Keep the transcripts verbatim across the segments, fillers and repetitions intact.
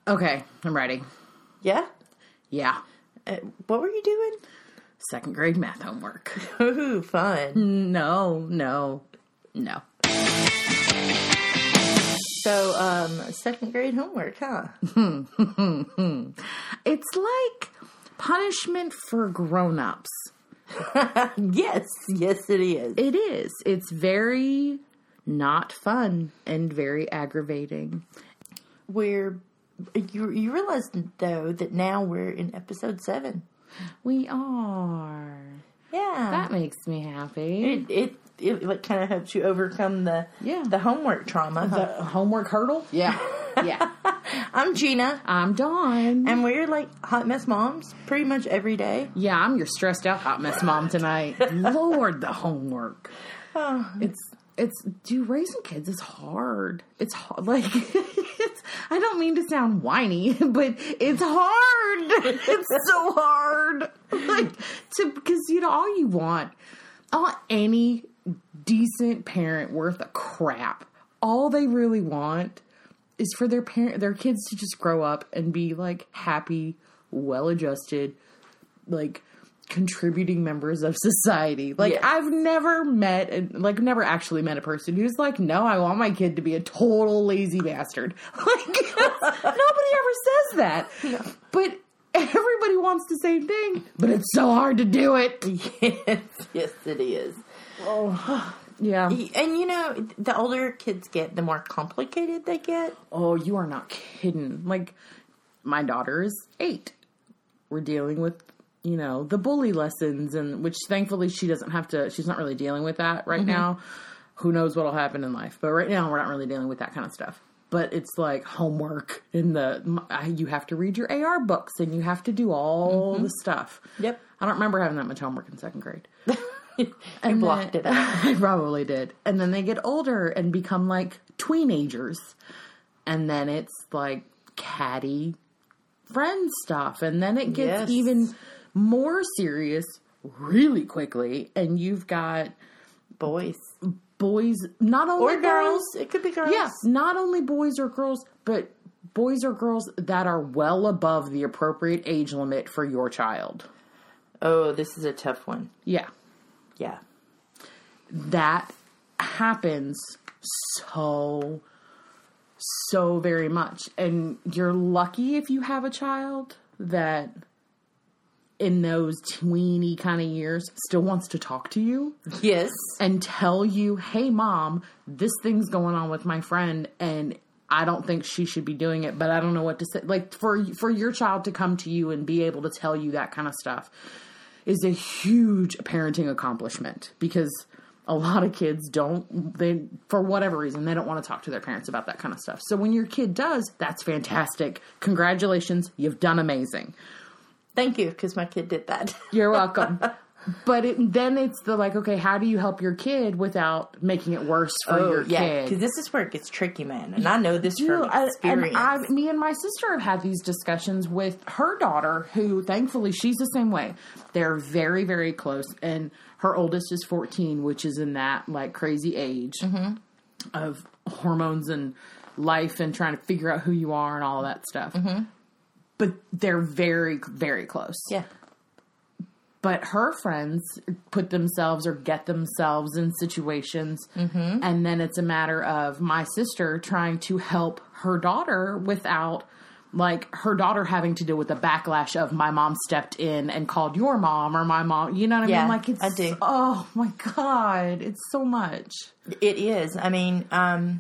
Okay, I'm ready. Yeah? Yeah. Uh, what were you doing? Second grade math homework. Ooh, fun. No, no, no. So, um, second grade homework, huh? It's like punishment for grown-ups. Yes, yes it is. It is. It's very not fun and very aggravating. We're, you, you realize, though, that now we're in episode seven. We are. Yeah. That makes me happy. It, it, it like, kind of helps you overcome the Yeah. the homework trauma. The Huh? homework hurdle? Yeah. Yeah. I'm Gina. I'm Dawn. And we're like hot mess moms pretty much every day. Yeah, I'm your stressed out hot mess mom tonight. Lord, the homework. Oh, It's, it's, dude, raising kids is hard. It's hard. Like, it's, I don't mean to sound whiny, but it's hard. It's so hard. Like, to, because, you know, all you want, all any decent parent worth a crap, all they really want is for their parent, their kids to just grow up and be like happy, well-adjusted, like contributing members of society. Like Yes. I've never met, and like never actually met a person who's like, no, I want my kid to be a total lazy bastard. Like nobody ever says that. No. But everybody wants the same thing. But it's so hard to do it. yes, yes it is. Oh, yeah. And you know, the older kids get, the more complicated they get. Oh, you are not kidding. Like, my daughter is eight. We're dealing with, you know, the bully lessons, and which thankfully she doesn't have to, she's not really dealing with that right mm-hmm. now. Who knows what'll happen in life. But right now, we're not really dealing with that kind of stuff. But it's like homework in the, you have to read your A R books, and you have to do all mm-hmm. the stuff. Yep. I don't remember having that much homework in second grade. I blocked then, it out. I probably did. And then they get older and become like tweenagers. And then it's like catty friend stuff. And then it gets yes. even more serious really quickly. And you've got boys. Boys, not only or girls. Boys, it could be girls. Yeah, not only boys or girls, but boys or girls that are well above the appropriate age limit for your child. Oh, this is a tough one. Yeah. Yeah. That happens so, so very much. And you're lucky if you have a child that in those tweeny kind of years still wants to talk to you. Yes. And tell you, hey, mom, this thing's going on with my friend and I don't think she should be doing it, but I don't know what to say. Like, for for your child to come to you and be able to tell you that kind of stuff is a huge parenting accomplishment, because a lot of kids don't, they, for whatever reason, they don't want to talk to their parents about that kind of stuff. So when your kid does, that's fantastic. Congratulations. You've done amazing. Thank you, because my kid did that. You're welcome. But it, then it's the like, okay, how do you help your kid without making it worse for oh, your yeah, kid? Because this is where it gets tricky, man. And I know this Dude, from experience. I, and I, me and my sister have had these discussions with her daughter, who thankfully she's the same way. They're very, very close. And her oldest is fourteen, which is in that like crazy age mm-hmm. of hormones and life and trying to figure out who you are and all of that stuff. Mm-hmm. But they're very, very close. Yeah. But her friends put themselves or get themselves in situations, mm-hmm. and then it's a matter of my sister trying to help her daughter without, like, her daughter having to deal with the backlash of my mom stepped in and called your mom or my mom. You know what I yeah, mean? Like, it's, I do. Oh, my God. It's so much. It is. I mean, um,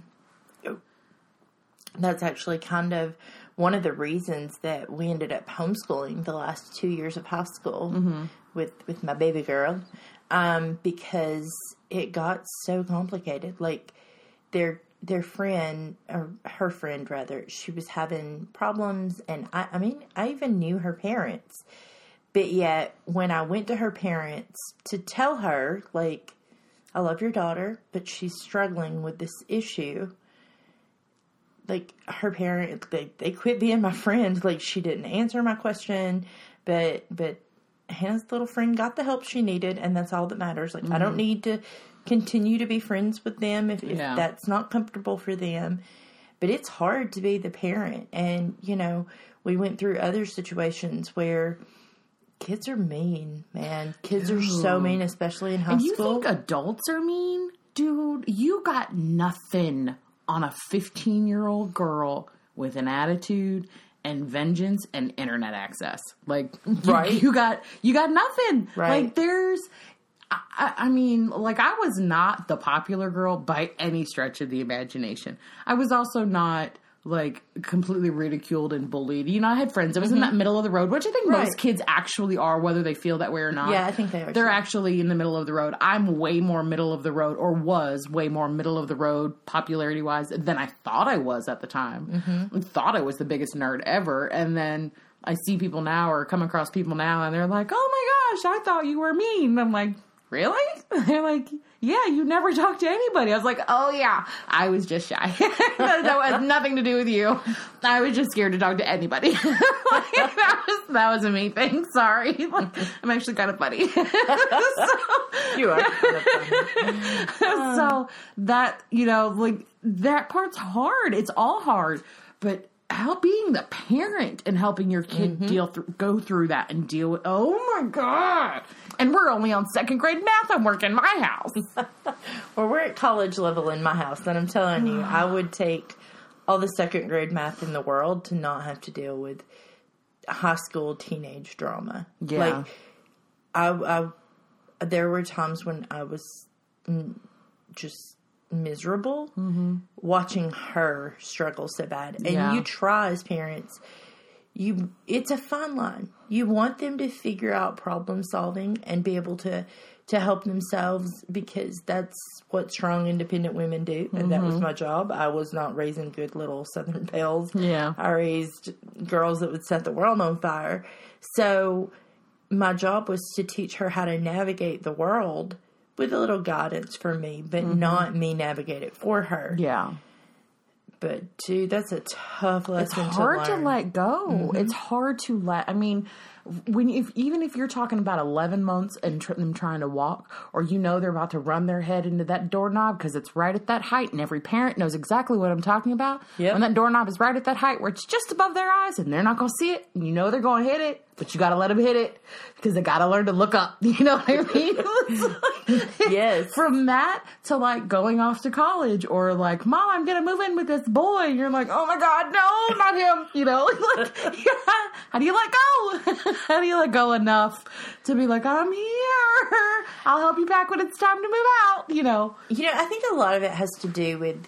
that's actually kind of one of the reasons that we ended up homeschooling the last two years of high school mm-hmm. with, with my baby girl, um, because it got so complicated. Like, their their friend, or her friend rather, she was having problems, and I, I mean, I even knew her parents, but yet when I went to her parents to tell her, like, I love your daughter, but she's struggling with this issue, like, her parents, they, they quit being my friend. Like, she didn't answer my question, but, but Hannah's little friend got the help she needed, and that's all that matters. Like, mm-hmm. I don't need to continue to be friends with them if, if yeah. that's not comfortable for them. But it's hard to be the parent. And, you know, we went through other situations where kids are mean, man. Kids Dude. are so mean, especially in high and you school. You think adults are mean? Dude, you got nothing on a fifteen-year-old girl with an attitude and vengeance and internet access. Like, right? You, you got you got nothing. Right. Like, there's... I, I mean, like, I was not the popular girl by any stretch of the imagination. I was also not, like, completely ridiculed and bullied. You know, I had friends. I was mm-hmm. in that middle of the road, which I think right. most kids actually are, whether they feel that way or not. Yeah, I think they are. They're too. actually in the middle of the road. I'm way more middle of the road, or was way more middle of the road, popularity-wise, than I thought I was at the time. Mm-hmm. I thought I was the biggest nerd ever, and then I see people now or come across people now, and they're like, oh my gosh, I thought you were mean. And I'm like... Really? They're like, yeah, you never talk to anybody. I was like, oh yeah, I was just shy. that, that had nothing to do with you. I was just scared to talk to anybody. like, that was that was a me thing. Sorry. Like, I'm actually kind of funny. so, you are kind of funny. so that, you know, like that part's hard. It's all hard. But how being the parent and helping your kid mm-hmm. deal through, go through that and deal with, oh my God. And we're only on second grade math homework in my house. Well, we're at college level in my house. And I'm telling you, I would take all the second grade math in the world to not have to deal with high school teenage drama. Yeah. Like, I, I there were times when I was just miserable mm-hmm. watching her struggle so bad. And yeah. you try as parents, you it's a fine line. You want them to figure out problem solving and be able to to help themselves, because that's what strong, independent women do. And mm-hmm. that was my job. I was not raising good little Southern belles. Yeah. I raised girls that would set the world on fire. So my job was to teach her how to navigate the world with a little guidance for me, but mm-hmm. not me navigate it for her. Yeah. But, dude, that's a tough lesson to learn. It's hard to, to let go. Mm-hmm. It's hard to let... I mean, when if even if you're talking about eleven months and tr- them trying to walk, or you know they're about to run their head into that doorknob because it's right at that height, and every parent knows exactly what I'm talking about. Yep. When that doorknob is right at that height where it's just above their eyes and they're not going to see it, and you know they're going to hit it, but you got to let them hit it because they got to learn to look up. You know what I mean? Yes. From that to, like, going off to college, or like, Mom, I'm going to move in with this boy. And you're like, oh my God, no, not him. You know, like, yeah, how do you let go? How do you let go enough to be like, I'm here. I'll help you back when it's time to move out, you know? You know, I think a lot of it has to do with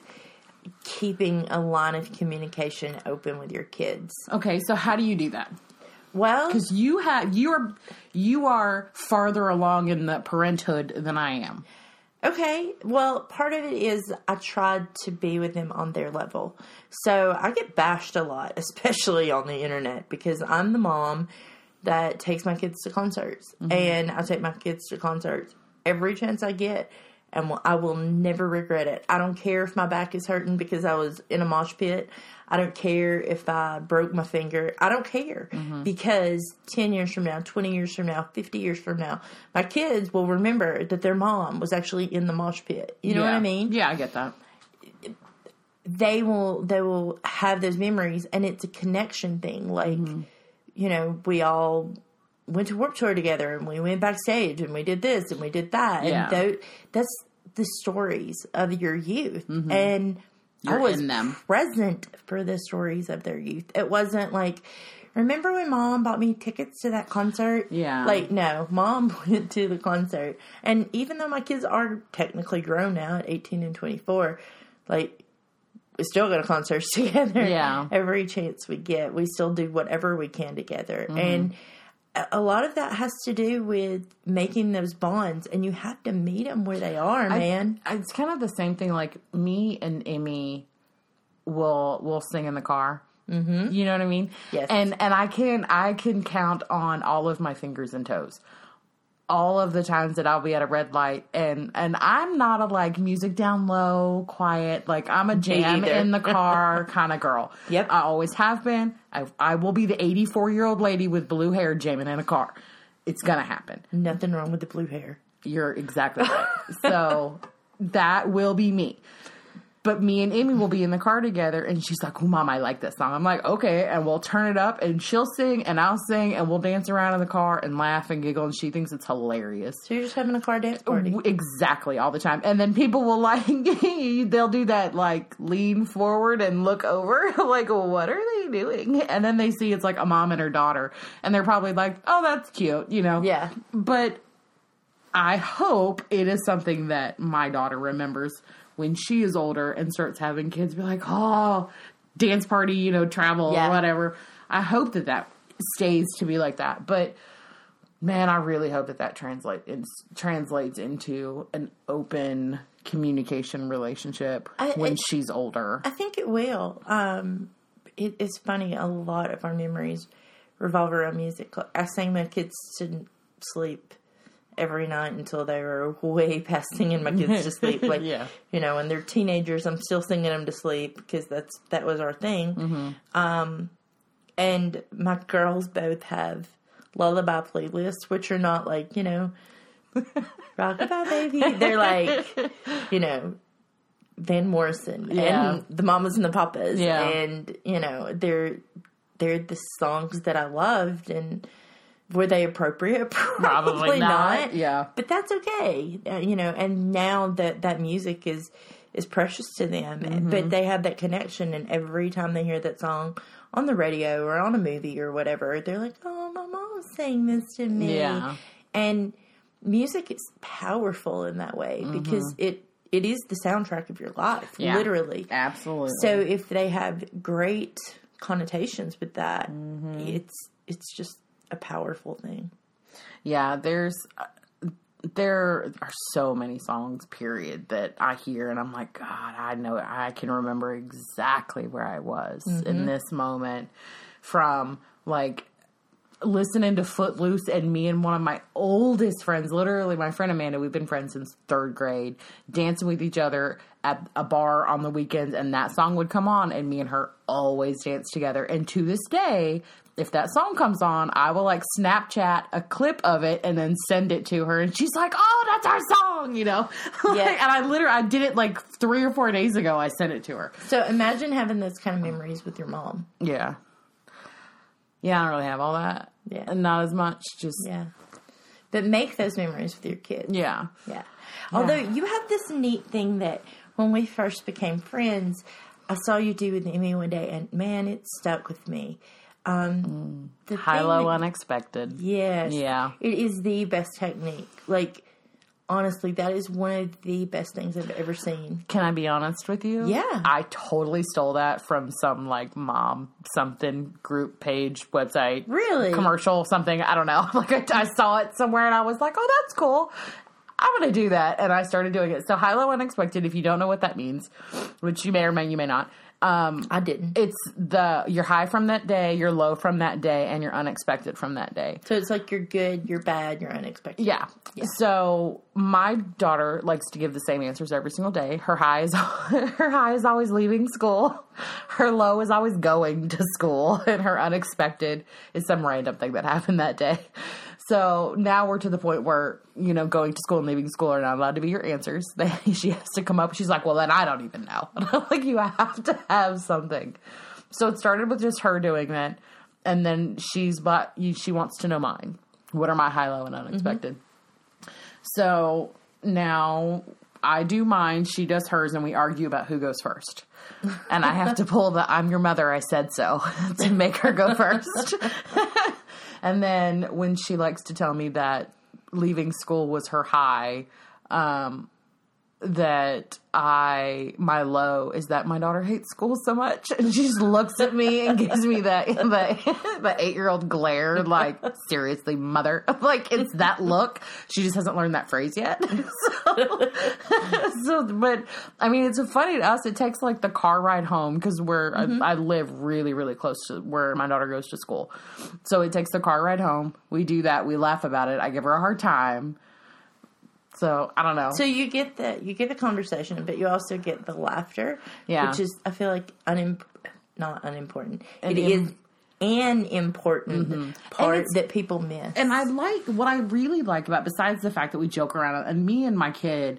keeping a line of communication open with your kids. Okay, so how do you do that? Well, because you have you are you are farther along in the parenthood than I am. Okay, well, part of it is I tried to be with them on their level. So I get bashed a lot, especially on the internet, because I'm the mom that takes my kids to concerts. Mm-hmm. And I take my kids to concerts every chance I get, and I will never regret it. I don't care if my back is hurting because I was in a mosh pit. I don't care if I broke my finger. I don't care. Mm-hmm. Because ten years from now, twenty years from now, fifty years from now, my kids will remember that their mom was actually in the mosh pit. You know yeah. what I mean? Yeah, I get that. They will, they will have those memories, and it's a connection thing. Like, mm-hmm. you know, we all went to Warped Tour together, and we went backstage, and we did this, and we did that. Yeah. And th- that's the stories of your youth. Mm-hmm. And You're I was in them. present for the stories of their youth. It wasn't like, remember when Mom bought me tickets to that concert? Yeah. Like, no, Mom went to the concert. And even though my kids are technically grown now at eighteen and twenty-four, like, we still go to concerts together. Yeah. Every chance we get, we still do whatever we can together. Mm-hmm. And a lot of that has to do with making those bonds, and you have to meet them where they are, man. I, it's kind of the same thing. Like, me and Emmy will will sing in the car. Mm-hmm. You know what I mean? Yes. And and I can I can count on all of my fingers and toes. All of the times that I'll be at a red light, and, and I'm not a, like, music down low, quiet, like, I'm a jam in the car kind of girl. Yep. I always have been. I I will be the eighty-four-year-old lady with blue hair jamming in a car. It's gonna happen. Nothing wrong with the blue hair. You're exactly right. So, that will be me. But me and Amy will be in the car together, and she's like, oh, Mom, I like this song. I'm like, okay. And we'll turn it up, and she'll sing, and I'll sing, and we'll dance around in the car and laugh and giggle, and she thinks it's hilarious. So you're just having a car dance party. Exactly, all the time. And then people will, like, they'll do that, like, lean forward and look over, like, what are they doing? And then they see it's, like, a mom and her daughter, and they're probably like, oh, that's cute, you know? Yeah. But I hope it is something that my daughter remembers when she is older and starts having kids, be like, oh, dance party, you know, travel yeah. or whatever. I hope that that stays to be like that. But, man, I really hope that that translate, it translates into an open communication relationship I, when it, she's older. I think it will. Um, it, it's funny. A lot of our memories revolve around music. I sang my kids to sleep every night until they were way past singing my kids to sleep. Like, yeah. you know, when they're teenagers, I'm still singing them to sleep because that's that was our thing. Mm-hmm. Um, and my girls both have lullaby playlists, which are not like, you know, rockabye baby. They're like, you know, Van Morrison yeah. and the Mamas and the Papas. Yeah. And, you know, they're they're the songs that I loved. And were they appropriate? Probably, Probably not. not. Yeah. But that's okay. Uh, you know, and now that that music is is precious to them. Mm-hmm. But they have that connection, and every time they hear that song on the radio or on a movie or whatever, they're like, oh, my mom sang this to me. Yeah. And music is powerful in that way mm-hmm. because it it is the soundtrack of your life, yeah. literally. Absolutely. So if they have great connotations with that, mm-hmm. it's it's just a powerful thing. Yeah, there's uh, there are so many songs, period, that I hear and I'm like, God, I know, I can remember exactly where I was mm-hmm. in this moment, from like listening to Footloose, and me and one of my oldest friends, literally my friend Amanda, we've been friends since third grade, dancing with each other at a bar on the weekends, and that song would come on, and me and her always dance together. And to this day, if that song comes on, I will like Snapchat a clip of it and then send it to her, and she's like, "Oh, that's our song," you know. Yeah. Like, and I literally, I did it like three or four days ago. I sent it to her. So imagine having those kind of memories with your mom. Yeah. Yeah, I don't really have all that. Yeah, not as much. Just yeah, but make those memories with your kids. Yeah, yeah. Although yeah. you have this neat thing that when we first became friends, I saw you do with Amy one day, and man, it stuck with me. Um, the high, low, that, unexpected. Yes. Yeah. It is the best technique. Like, honestly, that is one of the best things I've ever seen. Can I be honest with you? Yeah. I totally stole that from some, like, mom something group page, website. Really? Commercial, something. I don't know. Like, I, I saw it somewhere, and I was like, oh, that's cool. I'm going to do that. And I started doing it. So, high, low, unexpected, if you don't know what that means, which you may or may, you may not. Um, I didn't. It's the, you're high from that day, you're low from that day, and you're unexpected from that day. So it's like you're good, you're bad, you're unexpected. Yeah. yeah. So my daughter likes to give the same answers every single day. Her high is, her high is always leaving school. Her low is always going to school. And her unexpected is some random thing that happened that day. So now we're to the point where, you know, going to school and leaving school are not allowed to be your answers. They, she has to come up. She's like, well, then I don't even know. And I'm like, you have to have something. So it started with just her doing that. And then she's, but she wants to know mine. What are my high, low, and unexpected? Mm-hmm. So now I do mine. She does hers, and we argue about who goes first. And I have to pull the I'm your mother, I said so to make her go first. And then when she likes to tell me that leaving school was her high, um, that I, my low is that my daughter hates school so much. And she just looks at me and gives me that, the, the eight-year-old glare, like, seriously, mother. Like, it's that look. She just hasn't learned that phrase yet. So, so, but, I mean, it's funny to us. It takes, like, the car ride home, because we're, mm-hmm. I, I live really, really close to where my daughter goes to school. So it takes the car ride home. We do that. We laugh about it. I give her a hard time. So, I don't know. So you get the you get the conversation, but you also get the laughter, yeah. which is, I feel like, unim- not unimportant. And it im- is an important mm-hmm. part that people miss. And I like, what I really like about, besides the fact that we joke around, and me and my kid,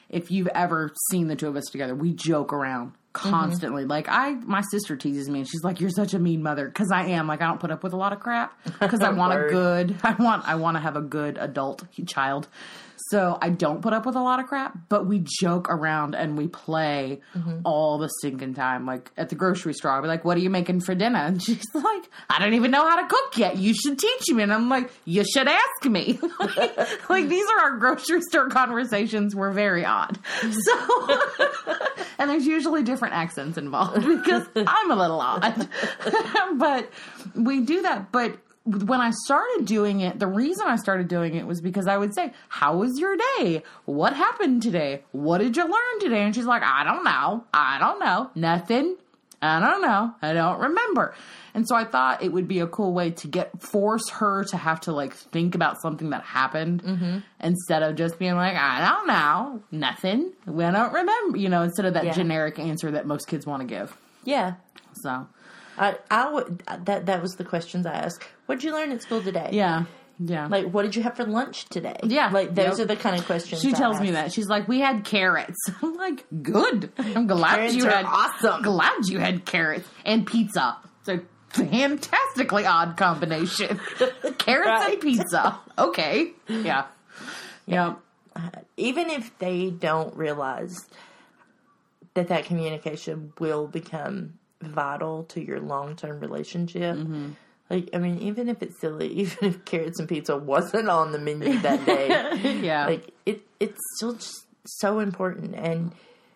if you've ever seen the two of us together, we joke around constantly. Mm-hmm. Like, I, my sister teases me and she's like, you're such a mean mother. Cause I am. Like, I don't put up with a lot of crap. Cause I want a good, I want, I want to have a good adult child. So I don't put up with a lot of crap, but we joke around and we play mm-hmm. all the stinking time. Like, at the grocery store, I'll be like, what are you making for dinner? And she's like, I don't even know how to cook yet. You should teach me. And I'm like, you should ask me. like, like, these are our grocery store conversations. We're very odd. So, and there's usually different accents involved because I'm a little odd. But we do that. But when I started doing it, the reason I started doing it was because I would say, how was your day? What happened today? What did you learn today? And she's like, I don't know. I don't know. Nothing. I don't know. I don't remember. And so I thought it would be a cool way to get, force her to have to like think about something that happened mm-hmm. instead of just being like, I don't know. Nothing. We don't remember, you know, instead of that yeah. generic answer that most kids want to give. Yeah. So. I, I would, that, that was the questions I asked. What did you learn at school today? Yeah. Yeah. Like, what did you have for lunch today? Yeah. Like, those yep. are the kind of questions She I tells ask. me that. She's like, we had carrots. I'm like, good. I'm glad Carrots you are had, awesome. Glad you had carrots and pizza. It's a fantastically odd combination. Carrots Right. and pizza. Okay. Yeah. Yeah. Uh, even if they don't realize that that communication will become vital to your long-term relationship. Mm-hmm. Like, I mean, even if it's silly, even if carrots and pizza wasn't on the menu that day, yeah, like it, it's still just so important. And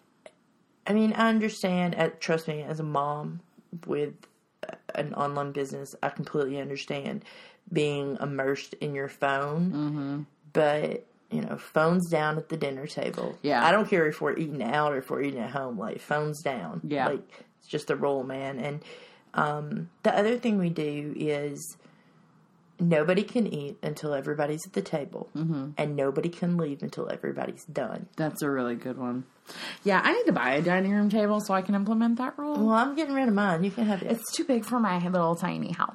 I mean, I understand. Uh, trust me, as a mom with an online business, I completely understand being immersed in your phone. Mm-hmm. But you know, phones down at the dinner table. Yeah, I don't care if we're eating out or if we're eating at home. Like, phones down. Yeah, like. Just the rule, man. And um, the other thing we do is nobody can eat until everybody's at the table, mm-hmm. and nobody can leave until everybody's done. That's a really good one. Yeah, I need to buy a dining room table so I can implement that rule. Well, I'm getting rid of mine. You can have it. It's too big for my little tiny house.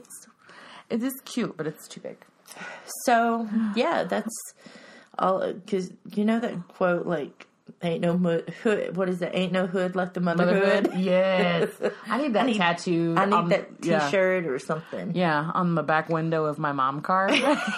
It is cute, but it's too big. So, yeah, that's all. Because you know that quote, like, ain't no mo- hood. What is that? Ain't no hood like the motherhood. motherhood? Yes. I need that I need, tattoo. I need on, that T-shirt yeah. or something. Yeah, on the back window of my mom car.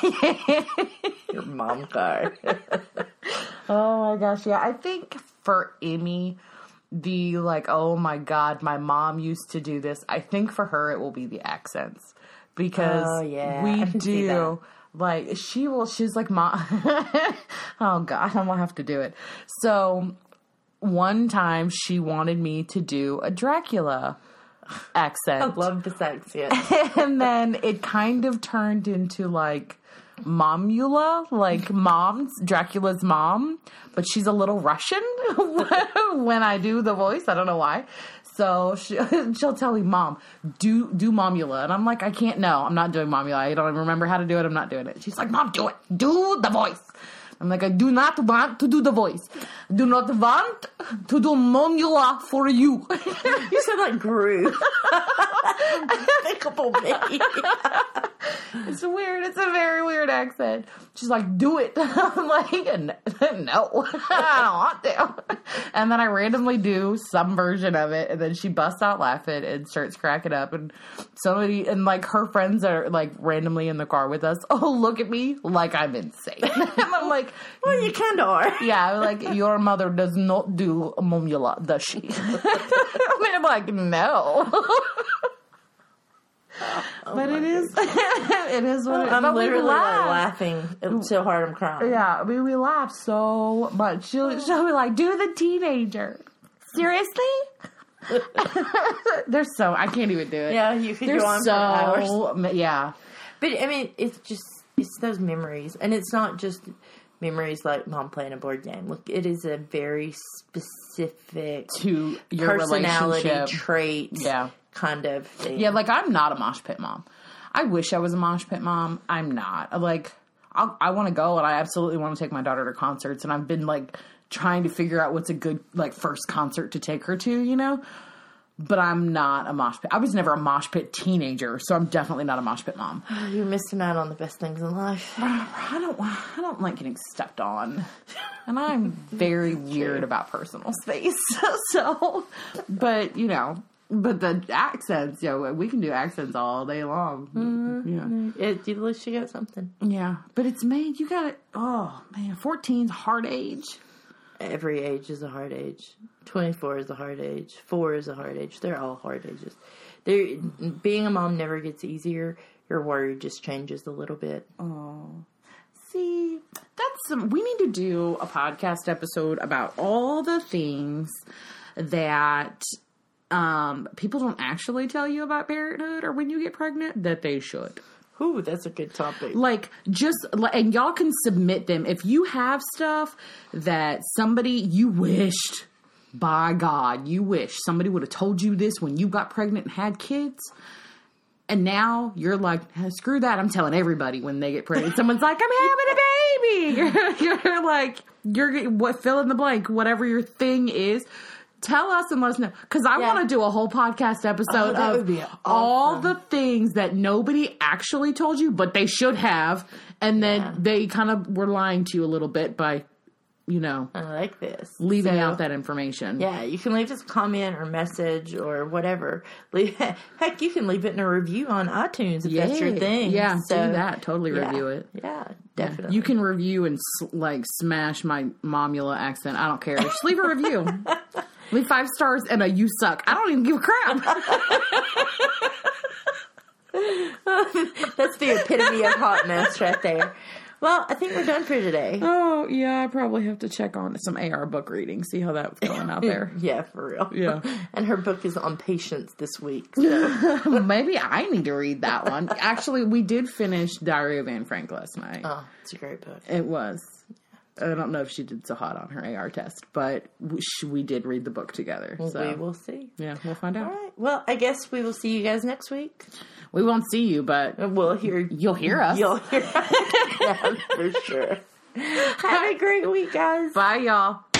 Your mom car. Oh my gosh, yeah. I think for Amy, the like, oh my God, my mom used to do this. I think for her it will be the accents. Because oh, yeah. we do. Like, she will, she's like, Mom, oh God, I'm gonna have to do it. So, one time she wanted me to do a Dracula accent. I love this accent. And then it kind of turned into like Momula, like mom's, Dracula's mom, but she's a little Russian when I do the voice. I don't know why. So she, she'll tell me, Mom, do do Momula. And I'm like, I can't, no, I'm not doing Momula. I don't even remember how to do it. I'm not doing it. She's like, Mom, do it. Do the voice. I'm like, I do not want to do the voice. Do not want to do Momula for you. You sound like Gru. Despicable Me. It's weird. It's a very weird accent. She's like, do it. I'm like, no, I don't want to. And then I randomly do some version of it, and then she busts out laughing and starts cracking up. And somebody, and like her friends are like randomly in the car with us. Oh, look at me like I'm insane. And I'm like, well, you kind of are. Yeah, like, your mother does not do Momula, does she? I mean, I'm like, no. Oh, but it is, it is what it is. I'm but literally we laugh. laughing so hard I'm crying. Yeah, I mean, we laugh so much. She'll, she'll be like, do the teenager. Seriously? They're so, I can't even do it. Yeah, you could They're go on so, for hours. Yeah. But, I mean, it's just, it's those memories. And it's not just memories like Mom playing a board game. Look, it is a very specific to your personality relationship trait. Yeah. Kind of thing. Yeah, like, I'm not a mosh pit mom. I wish I was a mosh pit mom. I'm not. Like, I'll, I want to go, and I absolutely want to take my daughter to concerts, and I've been, like, trying to figure out what's a good, like, first concert to take her to, you know? but I'm not a mosh pit. I was never a mosh pit teenager, so I'm definitely not a mosh pit mom. You're missing out on the best things in life. I don't, I don't like getting stepped on, and I'm very weird about personal space. So, but you know, but the accents, you know, we can do accents all day long. Mm-hmm. Yeah, it, at least you got something. Yeah, but it's made. You got it. Oh man, fourteen's hard age. Every age is a hard age. twenty-four is a hard age. Four is a hard age. They're all hard ages. They're, being a mom never gets easier. Your worry just changes a little bit. Oh, see, that's some. We need to do a podcast episode about all the things that um, people don't actually tell you about parenthood or when you get pregnant that they should. Ooh, that's a good topic. Like, just, and y'all can submit them. If you have stuff that somebody, you wished, by God, you wish somebody would have told you this when you got pregnant and had kids, and now you're like, screw that, I'm telling everybody when they get pregnant. Someone's like, I'm having a baby. You're, you're like, you're, what, fill in the blank, whatever your thing is. Tell us and let us know. Because I yeah. want to do a whole podcast episode oh, of awesome. all the things that nobody actually told you, but they should have. And then yeah. they kind of were lying to you a little bit by, you know. I like this. Leaving so, out that information. Yeah, you can leave us a comment or message or whatever. Leave, heck, you can leave it in a review on iTunes if yeah. that's your thing. Yeah, so, do that. Totally yeah, review it. Yeah, definitely. You can review and, like, smash my momula accent. I don't care. Just leave a review. Leave five stars and a you suck. I don't even give a crap. That's the epitome of hotness right there. Well, I think we're done for today. Oh, yeah. I probably have to check on some A R book reading, see how that's going out there. Yeah, for real. Yeah. And her book is on patience this week. So. Maybe I need to read that one. Actually, we did finish Diary of Anne Frank last night. Oh, it's a great book. It was. I don't know if she did so hot on her A R test, but we, we did read the book together. Well, so. we will see. Yeah, we'll find out. All right. Well, I guess we will see you guys next week. We won't see you, but we'll hear. You'll hear us. You'll hear us. Yeah, for sure. Have a great week, guys. Bye, y'all.